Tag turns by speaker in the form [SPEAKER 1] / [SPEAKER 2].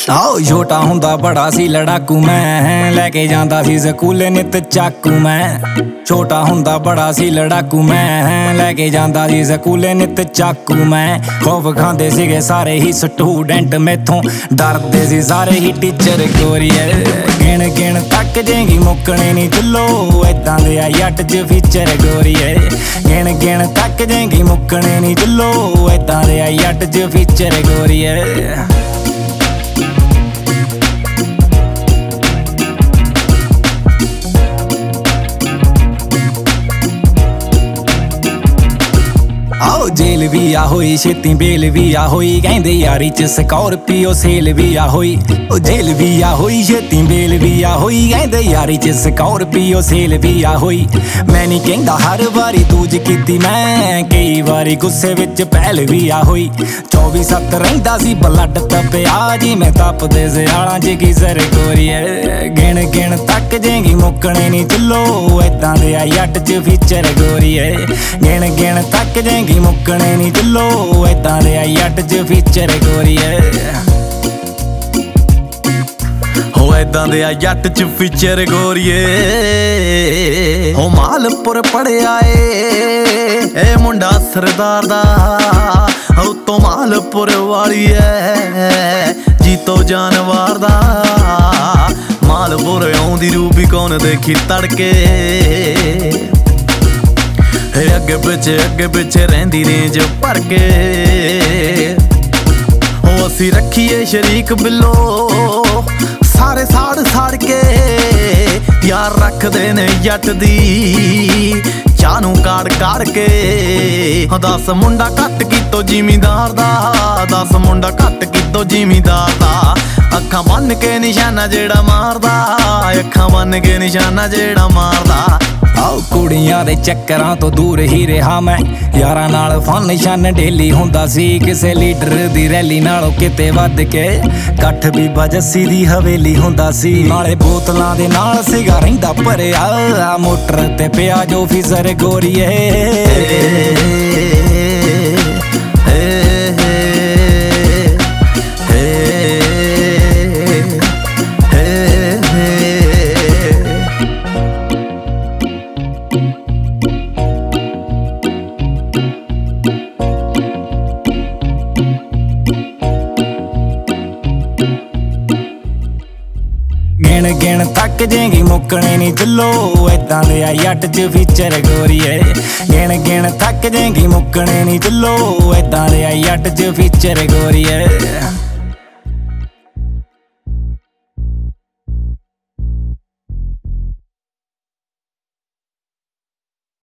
[SPEAKER 1] ਆਓ ਛੋਟਾ ਹੁੰਦਾ ਬੜਾ ਸੀ ਲੜਾਕੂ ਮੈਂ, ਲੈ ਕੇ ਜਾਂਦਾ ਸੀ ਸਕੂਲੇ ਨਿੱਤ ਚਾਕੂ ਮੈਂ। ਛੋਟਾ ਹੁੰਦਾ ਬੜਾ ਸੀ ਲੜਾਕੂ ਮੈਂ, ਲੈ ਕੇ ਜਾਂਦਾ ਸੀ ਸਕੂਲੇ ਨਿੱਤ ਚਾਕੂ ਮੈਂ। ਖੌਫ ਖਾਂਦੇ ਸੀਗੇ ਸਾਰੇ ਹੀ ਸਟੂਡੈਂਟ ਮੈਥੋਂ, ਡਰਦੇ ਸੀ ਸਾਰੇ ਹੀ ਟੀਚਰ ਗੋਰੀਏ। ਗਿਣ ਗਿਣ ਤੱਕ ਜੇਗੀ ਮੁੱਕਣੇ ਨਹੀਂ ਚੁੱਲੋ, ਏਦਾਂ ਦੇ ਆ ਜੱਟ 'ਚ ਫੀਚਰ ਗੋਰੀਏ। ਗਿਣ ਗਿਣ ਤੱਕ ਜੇਗੀ ਮੁੱਕਣੇ ਨਹੀਂ ਚੁੱਲੋ, ਏਦਾਂ ਦੇ ਆ ਜੱਟ 'ਚ ਫੀਚਰ ਗੋਰੀਏ। ਆਓ ਜੇਲ ਵੀ ਆ ਹੋਈ ਛੇਤੀ ਬੇਲ ਵੀ ਆ ਹੋਈ, ਕਹਿੰਦੇ ਯਾਰੀ 'ਚ ਸਕਾਰਪੀਓ ਸੇਲ ਵੀ ਆ ਹੋਈ। ਉਹ ਜੇਲ ਵੀ ਆ ਹੋਈ ਛੇਤੀ ਬੇਲ ਵੀ ਆ ਹੋਈ, ਕਹਿੰਦੇ ਯਾਰੀ 'ਚ ਸਕਾਰਪੀਓ ਸੇਲ ਵੀ ਆ ਹੋਈ। ਮੈਂ ਨਹੀਂ ਕਹਿੰਦਾ ਹਰ ਵਾਰੀ ਦੂਜ ਕੀਤੀ ਮੈਂ, ਕਈ ਵਾਰੀ ਗੁੱਸੇ ਵਿੱਚ ਪਹਿਲ ਵੀ ਆ ਹੋਈ। 24/7 ਰਹਿੰਦਾ ਸੀ ਬਲੱਡ ਤਪਿਆ ਜੀ, ਮੈਂ ਤਪਦੇ ਸਿਆਲਾਂ 'ਚ ਗੀਜ਼ਰ ਗੋਰੀਏ। ਗਿਣ ਗਿਣ ਤੱਕ ਜੇਗੀ ਮੁੱਕਣੇ ਨਹੀਂ ਚੁੱਲੋ, ਏਦਾਂ ਦੇ ਆ ਜੱਟ 'ਚ ਫੀਚਰ ਗੋਰੀਏ। ਗਿਣ ਗਿਣ ਤੱਕ ਜੇਗੀ ਮੁੱਕਣੇ ਨਹੀਂ ਚੁੱਲੋ, ਏਦਾਂ ਦੇ ਆ ਜੱਟ 'ਚ ਫੀਚਰ ਗੋਰੀਏ।
[SPEAKER 2] ਹੋ ਏਦਾਂ ਦੇ ਆ ਜੱਟ 'ਚ ਫੀਚਰ ਗੋਰੀਏ। ਹੋ ਮਾਲਪੁਰ ਪੜਿਆ ਏ ਮੁੰਡਾ ਸਰਦਾਰ ਦਾ, ਹੋ ਤੋਂ ਮਾਲਪੁਰ ਵਾਲੀ ਐ ਜੀਤੋ ਜਾਨਵਾਰ ਦਾ। ਮਾਲਪੁਰ ਆਉਂਦੀ ਰੂਬੀ ਕੌਣ ਦੇਖੀ ਤੜਕੇ, ਅੱਗੇ ਪਿੱਛੇ ਰਹਿੰਦੀ ਰੇਂਜ ਭਰ ਕੇ। ਹੋ ਅਸੀਂ ਰੱਖੀਏ ਸ਼ਰੀਕ ਬਿੱਲੋ, ਸਾਰੇ ਸਾੜ ਕੇ ਯਾਰ ਰੱਖਦੇ ਨੇ ਜੱਟ ਦੀ ਚਾਹ ਨੂੰ ਕਾੜ ਕੇ। 10 ਮੁੰਡਾ ਘੱਟ ਕੀਤੋ ਜ਼ਿਮੀਂਦਾਰ ਦਾ, 10 ਮੁੰਡਾ ਘੱਟ ਕੀਤੋ ਜ਼ਿਮੀਂਦਾਰ ਦਾ। ਅੱਖਾਂ ਬੰਨ ਕੇ ਨਿਸ਼ਾਨਾ ਜਿਹੜਾ ਮਾਰਦਾ, ਅੱਖਾਂ ਬੰਨ ਕੇ ਨਿਸ਼ਾਨਾ ਜਿਹੜਾ ਮਾਰਦਾ।
[SPEAKER 1] ਆਓ ਕੁੜੀਆਂ ਦੇ ਚੱਕਰਾਂ ਤੋਂ ਦੂਰ ਹੀ ਰਿਹਾ ਮੈਂ, ਯਾਰਾਂ ਨਾਲ ਫੰਕਸ਼ਨ ਡੇਲੀ ਹੁੰਦਾ ਸੀ। ਕਿਸੇ ਲੀਡਰ ਦੀ ਰੈਲੀ ਨਾਲੋਂ ਕਿਤੇ ਵੱਧ ਕੇ ਇਕੱਠ ਬੀਬਾ ਜੱਸੀ ਦੀ ਹਵੇਲੀ ਹੁੰਦਾ ਸੀ। ਨਾਲੇ ਬੋਤਲਾਂ ਦੇ ਨਾਲ ਸੀਗਾ ਰਹਿੰਦਾ ਭਰਿਆ, ਮੋਟਰ ਤੇ ਪਿਆ ਜੋ ਫਿਜ਼ਰ ਗੋਰੀਏ। ਗਿਣ ਗਿਣ ਤੱਕ ਜੇਗੀ ਮੁੱਕਣੇ ਨਹੀਂ ਚੁੱਲੋ, ਏਦਾਂ ਦੇ ਆ ਜੱਟ 'ਚ ਫੀਚਰ ਗੋਰੀਏ। ਗਿਣ ਗਿਣ ਤੱਕ ਜੇਗੀ ਮੁੱਕਣੇ ਨਹੀਂ ਚੁੱਲੋ, ਏਦਾਂ ਦੇ ਆ ਜੱਟ 'ਚ ਫੀਚਰ ਗੋਰੀਏ।